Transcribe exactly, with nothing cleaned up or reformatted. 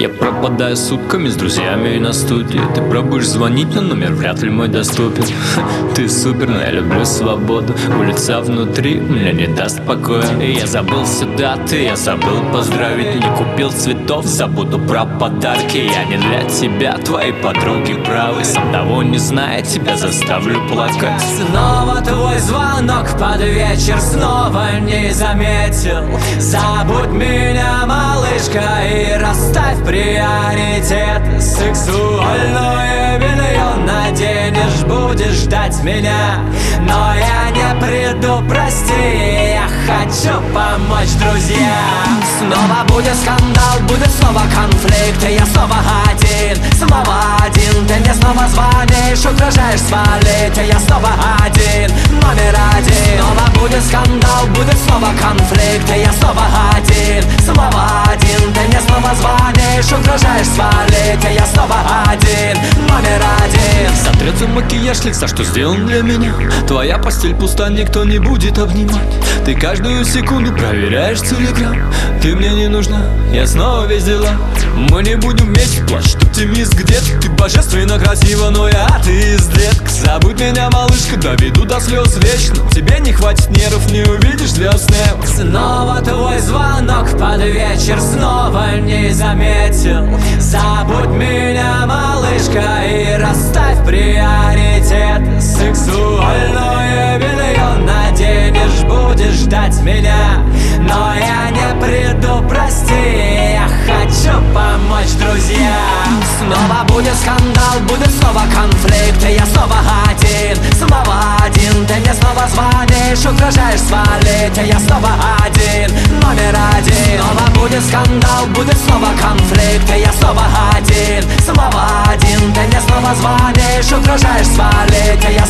Я пропадаю сутками с друзьями и на студии. Ты пробуешь звонить, но номер вряд ли мой доступен. Ты супер, но я люблю свободу. Улица внутри мне не даст покоя. И я забыл сюда, ты, я забыл поздравить. Не купил цветов, забуду про подарки. Я не для тебя, твои подруги правы. Сам того не зная, тебя заставлю плакать. Снова твой звонок под вечер, снова не заметил. Забудь меня, малышка, и расставь приоритет. Сексуальное белье наденешь, будешь ждать меня. Но я не приду, прости, я хочу помочь друзьям. Снова будет скандал, будет снова конфликт, и я снова один, снова один. Ты мне снова звонишь, угрожаешь свалить, и я снова один, номер один. Снова будет скандал, будет снова конфликт, и я снова один, снова один. Ты мне снова звонишь, угрожаешь свалить, и я снова один, номер один. Сотрется макияж с лица, что сделан для меня. Твоя постель пуста, никто не будет обнимать. Ты каждую секунду проверяешь телеграм. Ты мне не нужна, я снова весь дела. Мы не будем вместе, плачь, оптимист где-то. Ты божественно красива, но я атеист, детка. Забудь меня, малышка, доведу до слез вечно. Тебе не хватит нервов, не увидишь звезд неба. Снова твой звонок под вечер, снова не заметил. Забудь меня, малышка, и расставь приоритет. Сексуальное белье наденешь, будешь ждать меня. Но я не приду, прости, я хочу помочь друзьям. Снова будет скандал, будет снова конфликт, и я снова один, снова один. Ты мне снова звонишь, угрожаешь свалить, и я снова один, номер один. Снова будет скандал, будет снова конфликт, и я снова один, снова один. Ты мне снова звонишь, угрожаешь свалить, и я